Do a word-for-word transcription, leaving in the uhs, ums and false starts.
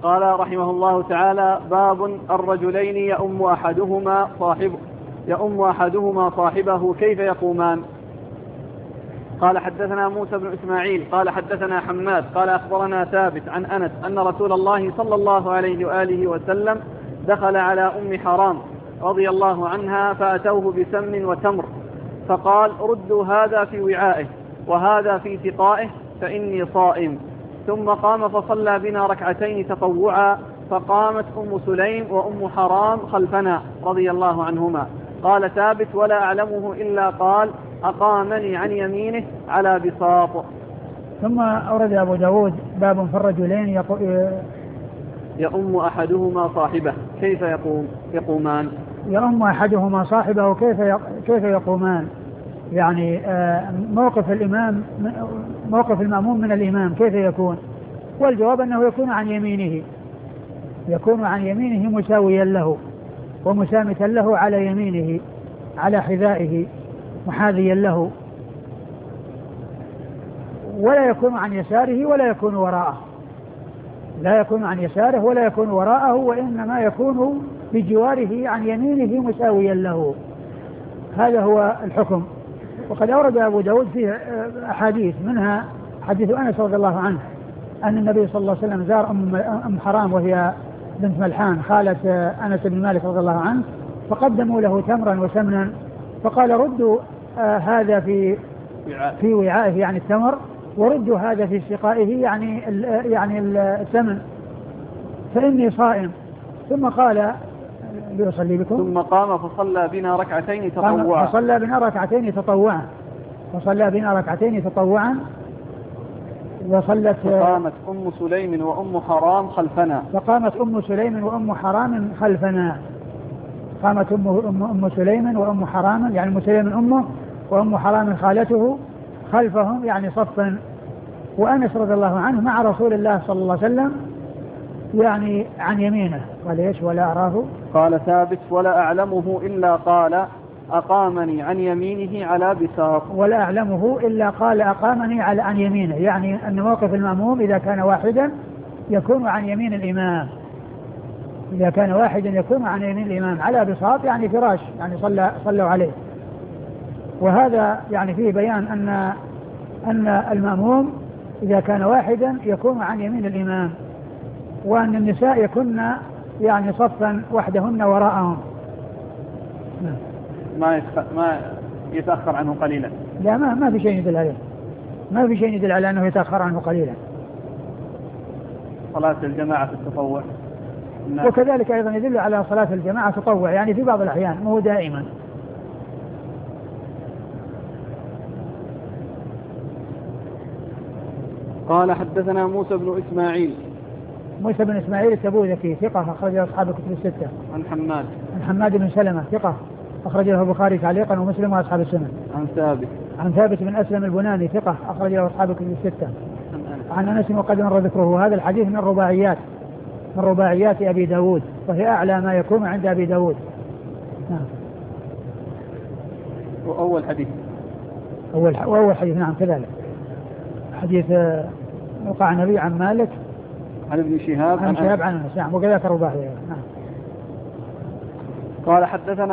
قال رحمه الله تعالى: باب الرجلين يؤم أحدهما صاحبه يؤم أحدهما صاحبه كيف يقومان. قال حدثنا موسى بن إسماعيل قال حدثنا حماد قال أخبرنا ثابت عن أنس أن رسول الله صلى الله عليه وآله وسلم دخل على أم حرام رضي الله عنها فأتوه بسمن وتمر فقال: ردوا هذا في وعائه وهذا في سقائه فإني صائم. ثم قام فصلى بنا ركعتين تطوعا فقامت أم سليم وأم حرام خلفنا رضي الله عنهما. قال ثابت: ولا أعلمه إلا قال: أقامني عن يمينه على بساط. ثم أورد أبو داود: باب في الرجلين يؤم أحدهما صاحبه كيف يقوم يقومان يؤم أحدهما صاحبه كيف كيف يقومان، يعني موقف الإمام موقف المأموم من الإمام كيف يكون؟ والجواب أنه يكون عن يمينه يكون عن يمينه مساويا له ومسامتا له على يمينه على حذائه محاذيا له، ولا يكون عن يساره ولا يكون وراءه لا يكون عن يساره ولا يكون وراءه وإنما يكون بجواره عن يمينه مساويا له. هذا هو الحكم. وقد أورد أبو داود فيه أحاديث، منها حديث أنس رضي الله عنه أن النبي صلى الله عليه وسلم زار أم حرام وهي بنت ملحان خالة أنس بن مالك رضي الله عنه، فقدموا له تمرا وسمنا فقال: ردوا آه هذا في في وعائه يعني التمر، وردوا هذا في سقائه يعني ال يعني السمن فإني صائم. ثم قال: ليصلي بكم. ثم قام فصلى بنا ركعتين تطوعا فصلى بنا ركعتين تطوعا فصلى بنا ركعتين تطوعا وصلت فقامت أم سليم وأم حرام خلفنا فقامت أم سليم وأم حرام خلفنا قامت أم, أم, أم سليم وأم حرام يعني أم سليم أمه وأم حرام خالته خلفهم يعني صفا. وأنس رضي الله عنه مع رسول الله صلى الله عليه وسلم يعني عن يمينه. قال: ايش؟ ولا أراه. قال ثابت: ولا أعلمه إلا قال: أقامني عن يمينه على بساط. ولا أعلمه إلا قال: أقامني على عن يمينه، يعني أن موقف المأموم إذا كان واحدا يكون عن يمين الإمام إذا كان واحدا يكون عن يمين الإمام على بساط يعني فراش يعني صلى صلوا عليه. وهذا يعني فيه بيان أن أن المأموم إذا كان واحدا يكون عن يمين الإمام، وأن النساء يكن يعني صفا وحدهن وراءهم ما ما يتأخر عنه قليلا. لا ما ما في شيء يدل عليه ما في شيء يدل على أنه يتأخر عنه قليلا. صلاة الجماعة في التطوع وكذلك أيضا يدل على صلاة الجماعة تطوع يعني في بعض الأحيان مو دائما. قال حدثنا موسى بن إسماعيل موسى بن إسماعيل التبوذكي ثقة أخرجه أصحاب الكتب الستة. عن حماد عن حماد بن سلمة ثقة أخرجه البخاري تعليقا ومسلم وأصحاب السنن. عن ثابت عن ثابت بن أسلم البناني ثقة أخرجه أصحاب الكتب الستة. عن أنس وقد مر ذكره. هذا الحديث من الرباعيات من رباعيات أبي داود وهي أعلى ما يكون عند أبي داود. نعم. وأول حديث أول وأول حديث نعم كذلك حديث وقع النبي عن مالك عن ابن شهاب عن شهاب عن أنس نعم وكذلك الرباعيات. نعم. قال حدثنا